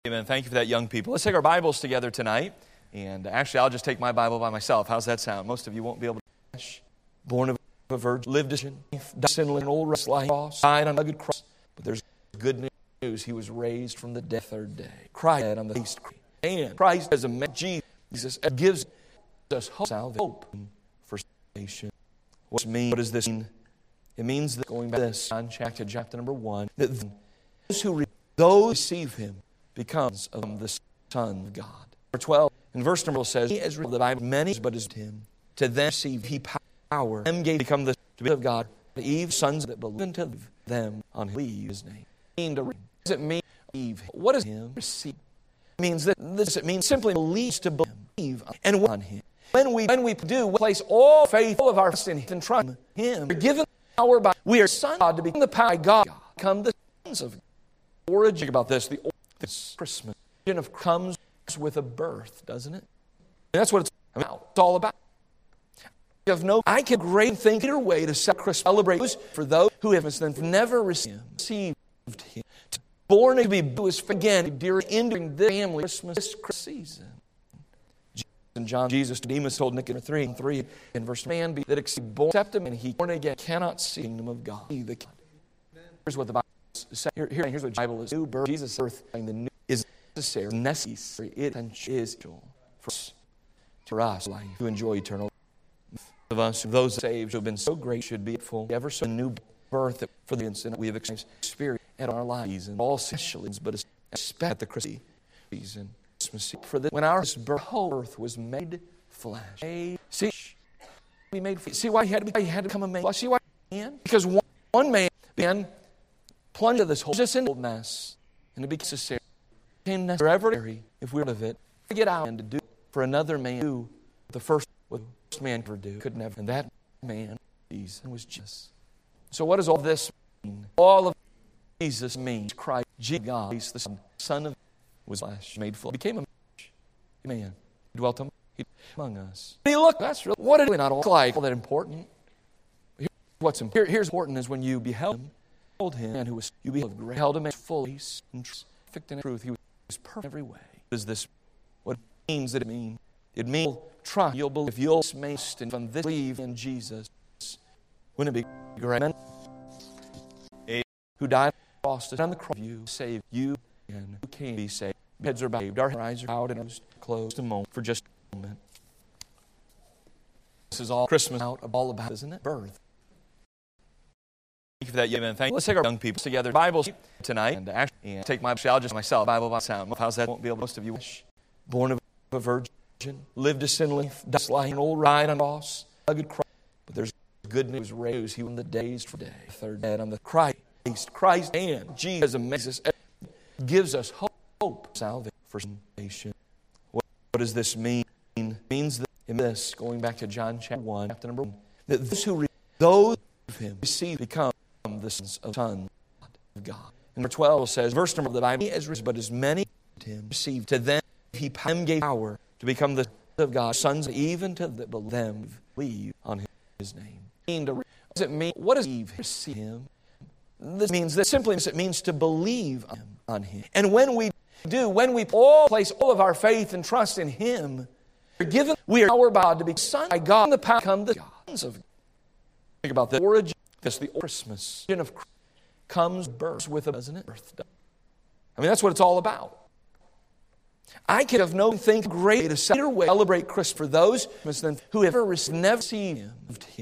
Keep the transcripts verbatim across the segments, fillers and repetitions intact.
Amen. Thank you for that, young people. Let's take our Bibles together tonight. And actually, I'll just take my Bible by myself. How's that sound? Most of you won't be able to. Born of a virgin, lived a sin, died in an old rest life, died on a good cross. But there's good news. He was raised from the dead third day. Christ on the east. And Christ as a man, Jesus gives us hope, hope for salvation. What's mean? What does this mean? It means that going back to this, John chapter, chapter number one, that those who those receive Him becomes of the Son of God. Verse twelve, and verse number says, He has the Bible many, but is Him. To them receive He power. Them gave become the to be of God. The Eve sons that believe into them on His name. Mean to what does it mean? Eve. What does Him receive? It means that this. It means simply believes to believe and on Him. When we when we do, we place all faith, all of our faith in Him and trust in Him. We're given power by we are sons of God to become the power of God. Come the sons of God. Origin about this. The this Christmas of comes with a birth, doesn't it? And that's what it's about. It's all about. You have no. I can great think either way to celebrate for those who have never received Him, to born to be was again during entering the family Christmas season. And John Jesus Nicodemus told Nicodemus three and three in verse man be that accept Him and he born again cannot see the kingdom of God. Here's what the Bible says. Here, here, here's what the Bible is. New birth, Jesus' birth, and the new is necessary. Necessary. It is for us, for us life to enjoy eternal life. Of us, those saved who have been so great, should be full. Ever so new birth for the incident we have experienced spirit in our lives and all specialities, but especially at the Christmas season. For this, when our birth, whole earth was made flesh. See, we made. See why he had to be. He had to become a man. See why? Man? Because one, one man began plunged into this whole just in mess, and it became necessary. Became necessary if we were of it to get out and to do for another man to do the first what the first man could do could never. And that man, Jesus, was Jesus. So what does all this mean? All of Jesus means Christ, Jesus, God, the Son, Son of. Was flesh made full, became a man, he dwelt among us. He looked, that's real. What did it not all like? All that important. Here's what's important. Here, here's important is when you beheld him, beheld him, and who was you beheld, beheld him as full and perfect in truth. He was perfect every way. What is this? What means that it mean? It means trust. You'll believe if you'll make and from this believe in Jesus. Wouldn't it be great? Who died on the cross, you save you. And who can be saved? Heads are bowed, our eyes are bowed, and our closed a moment for just a moment. This is all Christmas out of all about, isn't it? Birth. Thank you for that, young Thank you. Let's take our young people together. Bibles tonight, and actually and take my I'll just myself Bible by sound. How's that? Won't be able. Most of you born of a virgin, lived a sinless life, like an old ride on a cross, a good cross. But there's good news. Raised He in the days for day, third day on the Christ, Christ, and Jesus amazes. Gives us hope, hope, salvation for salvation. What, what does this mean? It means that in this, going back to John chapter one, chapter number one, that those who those of Him receive become the sons of Son of God. And verse twelve says, verse number of the Bible, is but as many Him received, to them He gave power to become the sons of God, sons even to the, them believe on His name. What does it mean? What does Eve receive Him? This means that simply it means to believe on him, on him. And when we do, when we all place all of our faith and trust in Him, we're given, we are power by to be sons by God, and the power come the sons of God. Think about the origin. This the Christmas of comes birth with a doesn't it? Birth. I mean, that's what it's all about. I could have no think great to celebrate Christmas for those who have never received Him.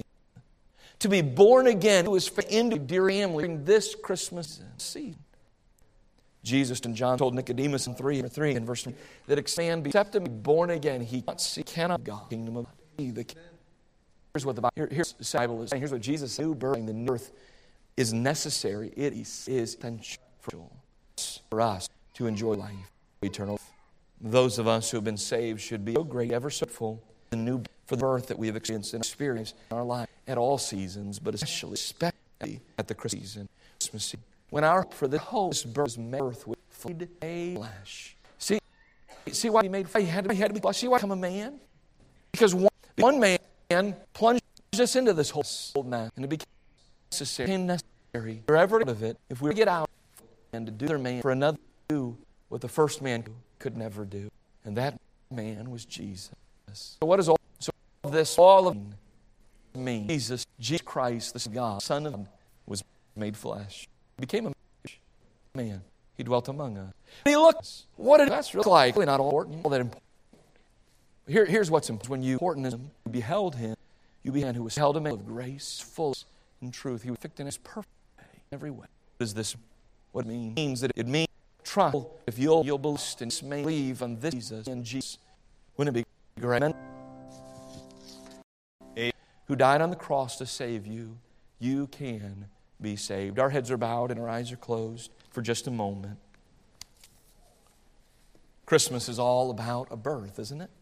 To be born again, who is into dear family during this Christmas season. Jesus and John told Nicodemus in three, three in verse three, that expand, except to be born again, he cannot see, cannot God, kingdom of God. Here's what the Bible, here, here's the Bible is saying. Here's what Jesus said: new birth in the new earth is necessary. It is, is essential for us to enjoy life, eternal life. Those of us who have been saved should be so great, ever so full, the new for the birth that we have experienced and experienced in our life at all seasons, but especially, especially at the Christmas season, Christmas season, when our for the whole birth was made with flesh. See, see why He made He had to, he had to be flesh. See why He became a man? Because one, one man plunged us into this whole old man, and it became necessary, necessary forever out of it. If we were to get out and to do their man for another, do what the first man could never do. And that man was Jesus. So what is all so this all of me? Jesus, Jesus Christ, the God, Son of God, was made flesh. He became a man. He dwelt among us. And he looked. What did that's really like? Really not all important. All that important. Here, here's what's important. When you important is, you beheld him, you beheld him who was held a man of grace, full in truth. He was perfect in his perfect way, in every way. What does this? What it means? It means that it means trust. If you'll you'll boast and believe on this Jesus and Jesus, wouldn't it be great? Who died on the cross to save you, you can be saved. Our heads are bowed and our eyes are closed for just a moment. Christmas is all about a birth, isn't it?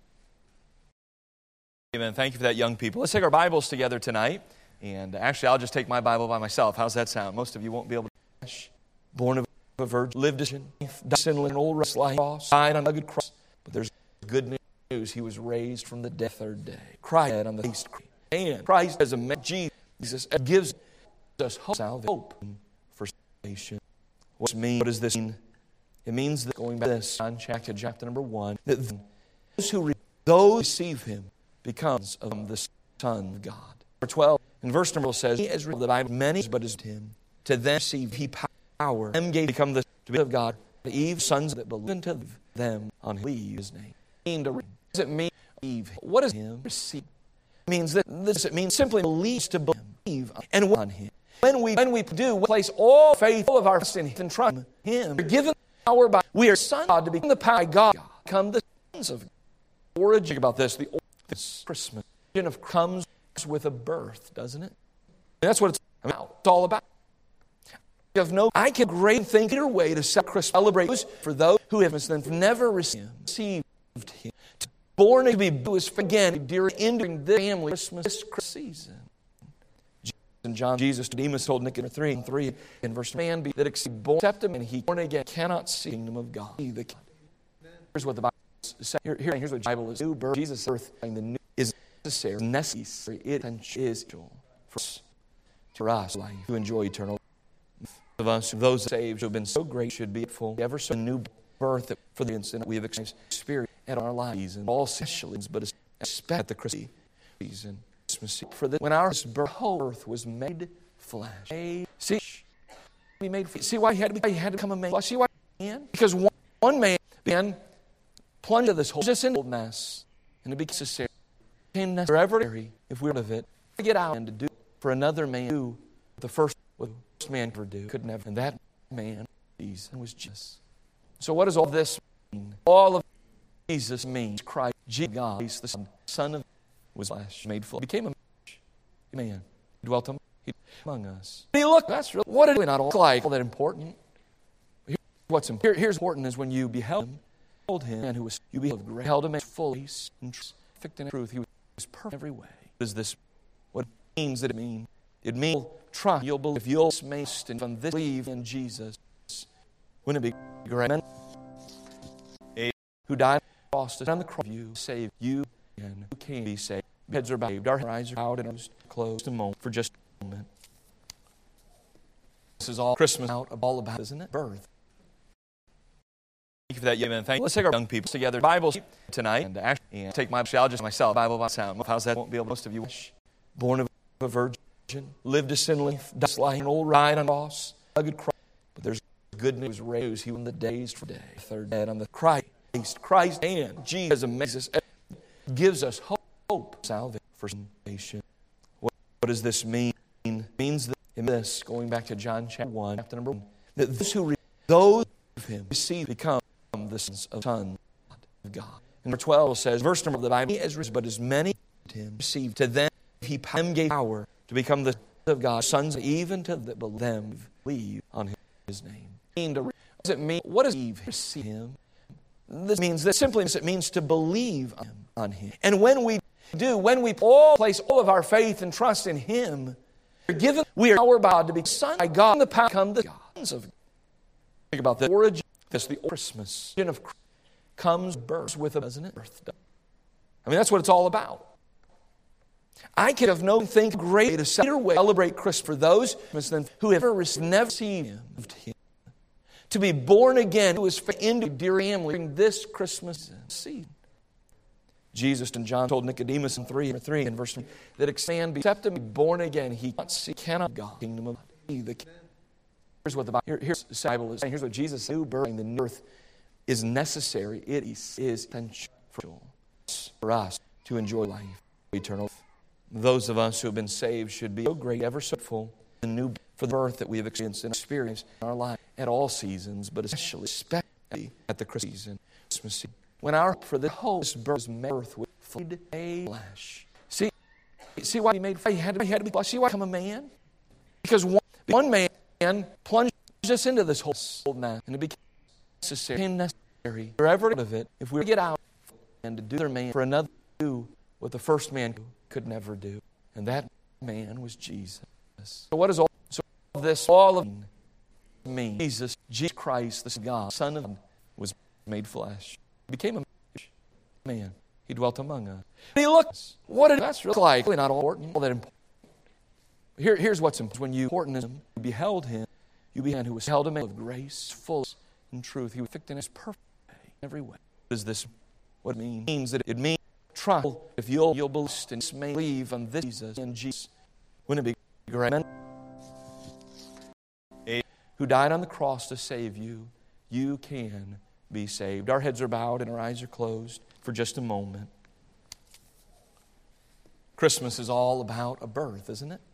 Amen. Thank you for that, young people. Let's take our Bibles together tonight. And actually, I'll just take my Bible by myself. How's that sound? Most of you won't be able to. Born of a virgin, lived a sin, sinless, an old wrestling cross, died on a good cross. But there's good news. He was raised from the dead third day. Christ on the feast. And Christ as a man, Jesus gives us hope, salvation, hope for salvation. What does it mean? What does this mean? It means that going back to this, John chapter, chapter number one, that those who re- those receive him becomes of the Son of God. Verse twelve, in verse number says, he has revealed the Bible many, but is him. To them receive he power. Them gave become the to be of God. The Eve sons that believe into them on his name. What does it mean? Eve. What does him receive? It means that this it means simply believes to believe and on him. When we when we do we place all faith, all of our faith in him and trust in him, we're given power by we are sons of God to become the power of God, become the sons of God. Origin about this, the this Christmas of comes with a birth, doesn't it? And that's what it's about. It's all about. You have no, I can great think either way to celebrate for those who have never received him, born to be was again during entering the family Christmas this season. And John Jesus Nicodemus told Nicodemus three and three in verse man be that exceed born accept him and he born again cannot see the kingdom of God. Here's what the Bible says. Here, here, here's what the Bible is. New birth, Jesus' birth, and the new is necessary. Necessary. It is for us, for us life to enjoy eternal life. Of us, those saved who have been so great should be full. Ever so new birth for the instant we have experienced spirit in our lives and all specialities, but especially at the Christmas season. For this, when our birth was made flesh. See, he made. See why he had to be. He had to become a man. See why? Because one, one man began plunged into this whole just in mess, and it became necessary. Became necessary if we were out of it to get out and to do for another man do the first what the first man could do could never. And that man, Jesus, was Jesus. So what does all this mean? All of Jesus means Christ, Jesus, God, the Son, Son of was flesh, made full, became a man. He dwelt among us. He looked, that's really, what did it not all like all that important? Here, what's important, here, here's important is when you beheld him, beheld him, and who was, you beheld him as full, and perfect in truth. He was perfect in every way. What is this? What means that it mean? It means trust. You'll believe, if you'll make and from this believe in Jesus, wouldn't it be great? Who died on the cross, you save you. And who can be saved? Heads are bowed, our eyes are bowed, and eyes closed a moment for just a moment. This is all Christmas out all about, isn't it? Birth. Thank you for that, amen. Thank you. Let's take our young people together. Bibles tonight, and actually, and take my I'll just myself Bible by sound. How's that? Won't be able. Most of you wish. Born of a virgin, lived a sinless life, like an old ride on a cross, a good cross. But there's good news. Raised he won the days for day. Third day on the Christ, Christ, and Jesus amazes. Gives us hope, hope, salvation for salvation. What, what does this mean? It means that in this, going back to John chapter one, chapter number one, that those who those of him receive become the sons of Son of God. And verse twelve says, verse number of the Bible, he has risen, but as many him received, to them he gave power to become the sons of God, sons even to that them believe on his name. What does it mean? What does Eve receive him? This means that simply it means to believe on him, on him. And when we do, when we all place all of our faith and trust in him, we're given, we are power by God to be sons by God, and the power come the sons of God. Think about the origin. This the Christmas of Christ comes birth with a doesn't it? Birth. I mean, that's what it's all about. I could have no think great to celebrate Christmas for those who have never received him. to be born again, who is into dear family during this Christmas season. Jesus and John told Nicodemus in three, three in verse three, that except to be born again, he cannot see, cannot God, the kingdom of God. The Here's what the Bible, here, here's the Bible is saying. Here's what Jesus said. New birth in the new earth is necessary. It is, is essential for us to enjoy life, eternal life. Those of us who have been saved should be so great, ever so full, the new for the birth that we have experienced and experienced in our life at all seasons, but especially, especially at the Christmas season, Christmas season. When our for the whole birth was with flesh. See, see why he made he had to, he had to be flesh. See why he became a man? Because one, one man plunged us into this whole old man, and it became necessary, became necessary forever out of it if we were to get out and to do their man for another to do what the first man could never do, and that man was Jesus. So what is all so this all of me? Jesus, Jesus Christ, the God, Son of God, was made flesh. He became a man. He dwelt among us. He looked. What did that's really like? Really not all important. All that important. Here, here's what's important. When you important is him, you beheld him. You beheld who was held a man of grace, full in truth. He was perfect in his perfect way, in every way. What does this? What it means? It means that it means trust. If you'll you'll boast and believe on this Jesus and Jesus, wouldn't it be great? Who died on the cross to save you, you can be saved. Our heads are bowed and our eyes are closed for just a moment. Christmas is all about a birth, isn't it?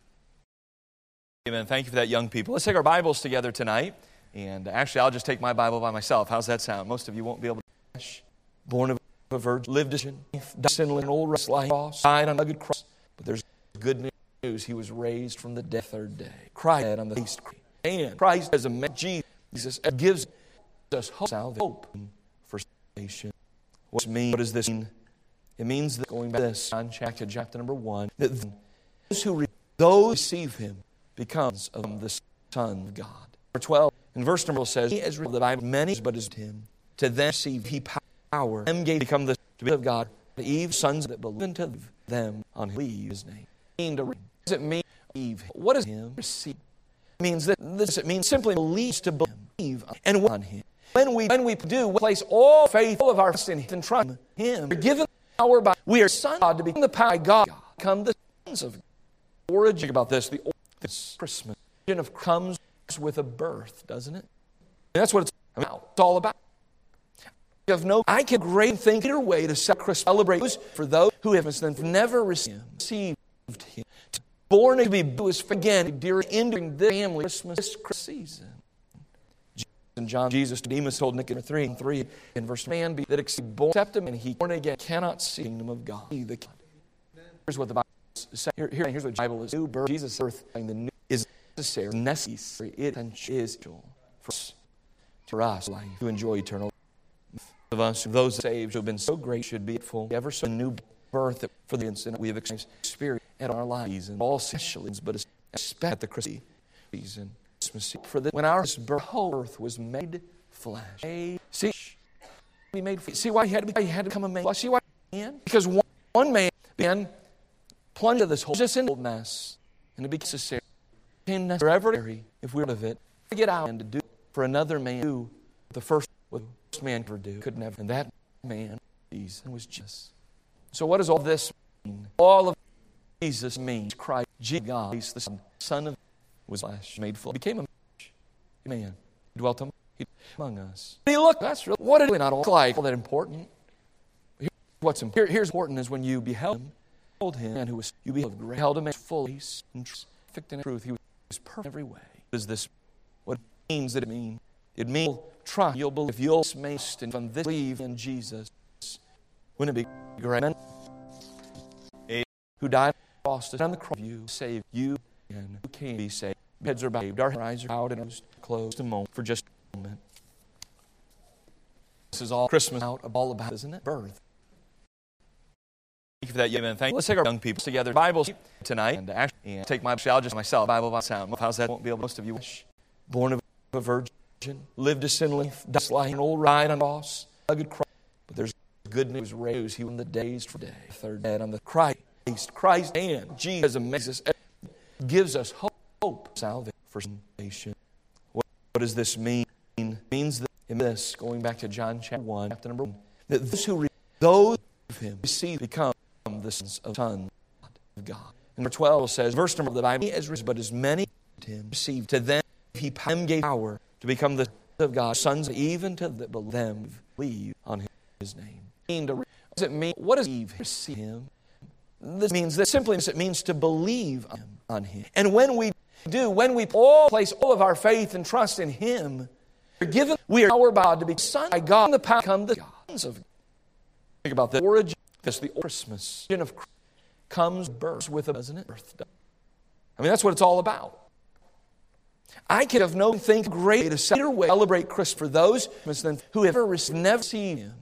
Amen. Thank you for that, young people. Let's take our Bibles together tonight. And actually, I'll just take my Bible by myself. How's that sound? Most of you won't be able to. Born of a virgin, lived a sin, died on an old cross, died on a good cross. But there's good news. He was raised from the dead third day. Christ on the east. And Christ as a man, Jesus gives us hope, hope for salvation. What does this mean? What does this mean? It means that going back to this, John chapter, chapter number one, that those who those receive him becomes of the Son of God. Verse twelve, in verse number says, He has read the Bible many, but is him. To them receive he power. Them gave become the Spirit of God. The Eve sons that believe into them on his name. Mean to read. Does it mean Eve? What does him receive? It means that this it means simply believes to believe and on him. When we when we do we place all faith, all of our faith in him and trust in him, we're given power by we are sons of God to become the power of God. Come the sons of God. Origin about this, the this Christmas of comes with a birth, doesn't it? And that's what it's about. It's all about. You have no I can great think your way to celebrate for those who have never received him. Born to be was again during entering the family Christmas this Christmas season. And John Jesus Nicodemus told Nicodemus three and three in verse man be that except him and he born again cannot see the kingdom of God. Here's what the Bible says. Here, here, here's what the Bible is. New birth, Jesus' birth the new is necessary. Necessary. It is for us, for us life to enjoy eternal life. Of us, those saved who have been so great should be full ever so new birth for the incident we have experienced spirit in our lives and all specialities, but especially at the Christmas season. For the, when our birth, whole earth was made flesh. See, he made. See why he had to be. He had to become a man. See why? Because one, one man began plunged into this whole just into mess, and it became necessary. Became necessary if we were out of it to get out and to do for another man do the first what the first man could do could never. And that man, Jesus, was Jesus. So what does all this mean? All of Jesus means Christ, Jesus, God, the Son, Son of was flesh, made flesh, became a man, he dwelt among us. He looked, that's really, what did it not all like, all that important? Here's what's important. Here, here's important is when you beheld him, beheld him, and who was, you beheld him as full and perfect in truth. He was perfect in every way. Is this what it means that it means? It means trust, you'll believe, if you'll smaced and from this believe in Jesus, wouldn't it be great? Who died on the cross, you save you, and who can be saved. Heads are bowed, our eyes are bowed, and closed a moment for just a moment. This is all Christmas out all about, isn't it? Birth. Thank you for that, amen. Thank you. Let's take our young people together. Bibles tonight, and actually and take my I'll just myself Bible by sound. How's that? Won't be able. Most of you wish. Born of a virgin, lived a sin life, died like an old ride on a cross, a good cross. But there's good news. Raised he won the days for day. Third day on the Christ, Christ, and Jesus amazes. Gives us hope, hope, salvation for salvation. What, what does this mean? means that in this, going back to John chapter one, chapter number one, that those who re- those of him receive become the sons of Son of God. And number twelve says, verse number of the Bible, as but as many him received, to them he gave power to become the sons of God, sons even to the, them believe on his name. What does it mean? What does Eve receive him? This means that simply it means to believe on him. And when we do, when we all place all of our faith and trust in him, we're given, we are power by God to be sons by God, and the power to become the sons of God. Think about the origin, this the Christmas of Christ comes birth with a, doesn't it? Birthday. I mean, that's what it's all about. I can have no think great to celebrate Christmas for those who have never received, never seen him.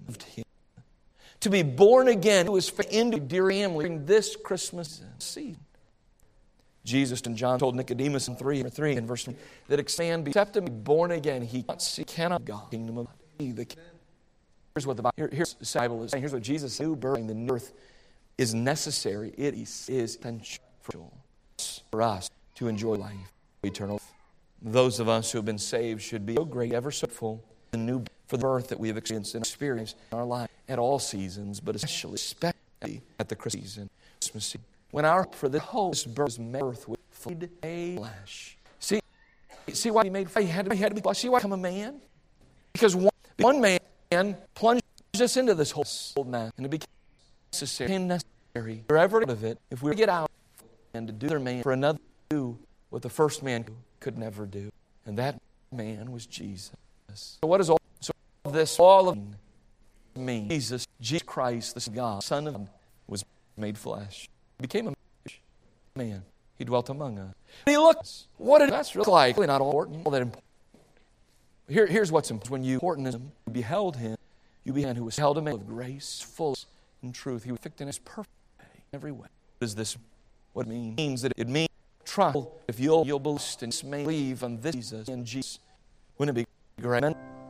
To be born again, who is into dear family during this Christmas season. Jesus and John told Nicodemus in three, three in verse three, that expand, except to be born again, he cannot see, cannot God, kingdom of God. Here's what the Bible, here, here's the Bible is saying. Here's what Jesus said: new birth, the new earth is necessary. It is, is essential for us to enjoy life, eternal. Those of us who have been saved should be so great, ever so full, the new for the birth that we have experienced and experienced in our life at all seasons, but especially, especially at the Christmas season, Christmas season, when our for the whole birth is made earth with flesh. See, see why he made he had to, he had to be. See why he became a man? Because one, one man plunged us into this whole old man, and it became necessary, became necessary forever out of it. If we were to get out and to do their man for another, do what the first man could never do, and that man was Jesus. So what is all? So this all of mean? Jesus, Jesus Christ, the God, Son of God, was made flesh. He became a man. He dwelt among us. And he looked. What did that look like? Really not all important. All that important. Here, here's what's important. When you important him, you beheld him. You beheld who was held a man of grace, full in truth. He was perfect in his perfect way, every way. What does this? What it means? It means that it means trust. If you'll you'll boast and believe on this Jesus and Jesus, wouldn't it be great?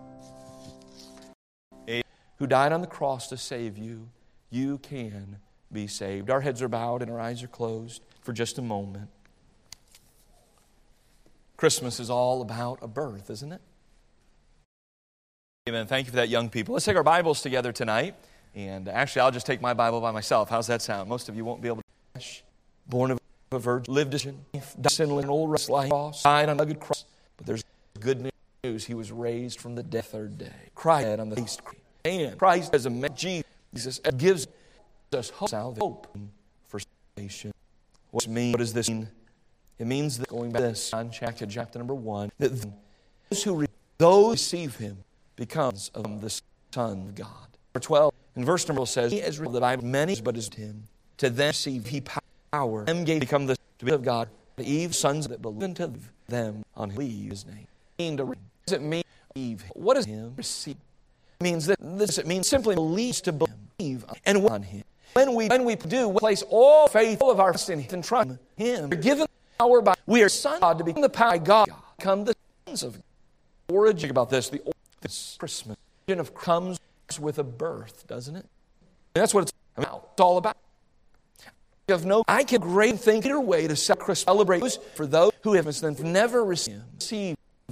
Who died on the cross to save you, you can be saved. Our heads are bowed and our eyes are closed for just a moment. Christmas is all about a birth, isn't it? Amen. Thank you for that, young people. Let's take our Bibles together tonight. And actually, I'll just take my Bible by myself. How's that sound? Most of you won't be able to. Born of a virgin, lived a sin, died on an old restless cross, died on a good cross. But there's good news. He was raised from the dead third day. Christ on the east. And Christ as a man, Jesus gives us hope, hope for salvation. What does it mean? What does this mean? It means that going back to this, John chapter, chapter number one, that those who those receive him becomes of the Son of God. Verse twelve, and verse number says, he has read the Bible many, but as him to them receive he power. Them gave become the to be of God. The Eve sons that believe into them on his name. What does it mean? Eve. What does him receive? It means that this it means simply believes to believe and on him. When we when we do we place all faith, all of our faith in him and trust in him, we're given power by we are sons of God to become the power of God, become the sons of God. Origin about this, the this Christmas of comes with a birth, doesn't it? And that's what it's about. It's all about. I have no I can great think either way to celebrate for those who have never received him.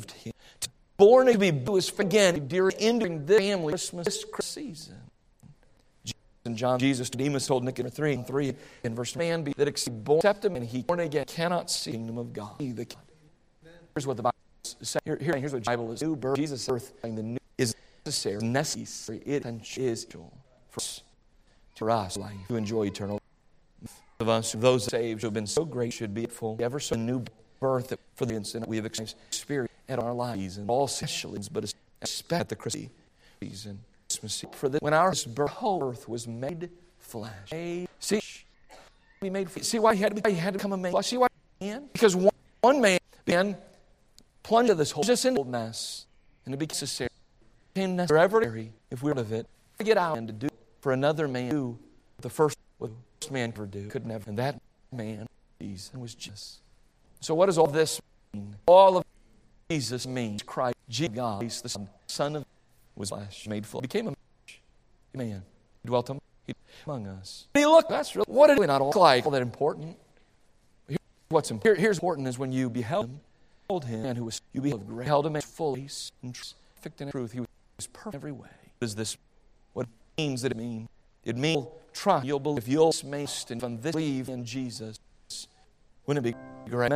Born to be was again during ending the family Christmas season. Jesus and John, Jesus, Nicodemus told Nicodemus three and three in verse man be that born accept him and he born again cannot see the kingdom of God. Here's what the Bible says. Here, here, here's what the Bible is. New birth, Jesus' birth, the new is necessary. Necessary. It is for us, for us life to enjoy eternal. Of us, those saved who have been so great, should be full ever so new birth for the instant we have experienced at our lives and all specialities, but especially at the Christmas season. For this, when our birth, whole earth was made flesh. See, he made. See why he had to be. He had to become a man. See why? Because one, one man began plunged into this whole just in old mess, and it became necessary. Became necessary if we were out of it to get out and to do for another man do the first what the first man could do could never. And that man, Jesus, was Jesus. So what does all this mean? All of Jesus means Christ, Jesus, God, the Son, Son of was flesh, made flesh, became a man, he dwelt among us. And he looked, that's really, what did it not all like all that important? Here's what's important. Here, here's important is when you beheld him, beheld him, and who was, you beheld, beheld him as full and perfect in truth. He was perfect in every way. What is this? What means that it means? It means trust. You'll believe. If you'll smaste and from this believe in Jesus, wouldn't it be great?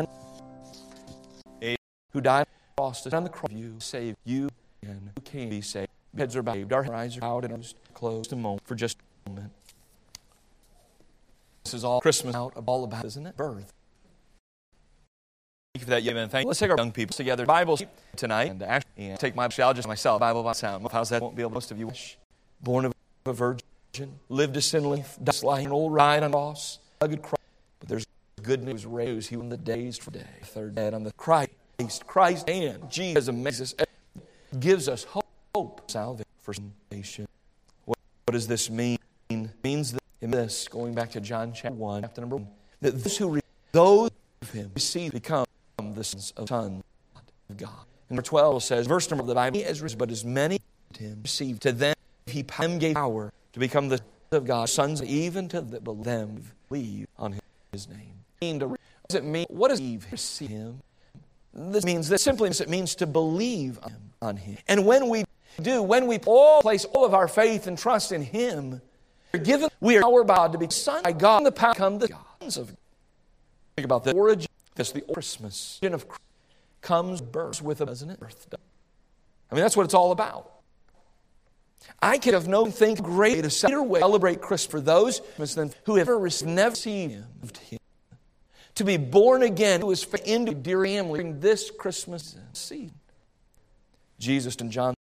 Who died on the cross, you save you and who can be saved. Heads are bowed, our eyes are out, and our closed a moment for just a moment. This is all Christmas out of all about, isn't it? Birth. Thank you for that, Amen. Thank you. Let's take our young people together. Bibles tonight, and actually and take my I'll just myself Bible by sound. How's that? Won't be able. Most of you born of a virgin, lived a sinless life, died like an old ride on a cross, a good cross. But there's good news. Raised he won the days for day. Third dead on the Christ. Christ and Jesus amazes us, gives us hope, hope, salvation for salvation. What, what does this mean? It means that in this, going back to John chapter one, chapter number one, that those who those of him receive become the sons of sons of God. And number twelve says, verse number of the Bible, but as many him received, to them he gave power to become the sons of God, sons even to the, them believe on his name. What does it mean? What does Eve receive him? This means this simply means it means to believe on him. And when we do, when we all place all of our faith and trust in him, we're given, we are power by God to be sons by God, and the power to become the sons of God. Think about the origin. This the Christmas of Christ comes birth with a doesn't it? Birthday. I mean, that's what it's all about. I could have no think great to celebrate Christmas for those than who have never never seen him. To be born again, who is into dear family during this Christmas season. Jesus in John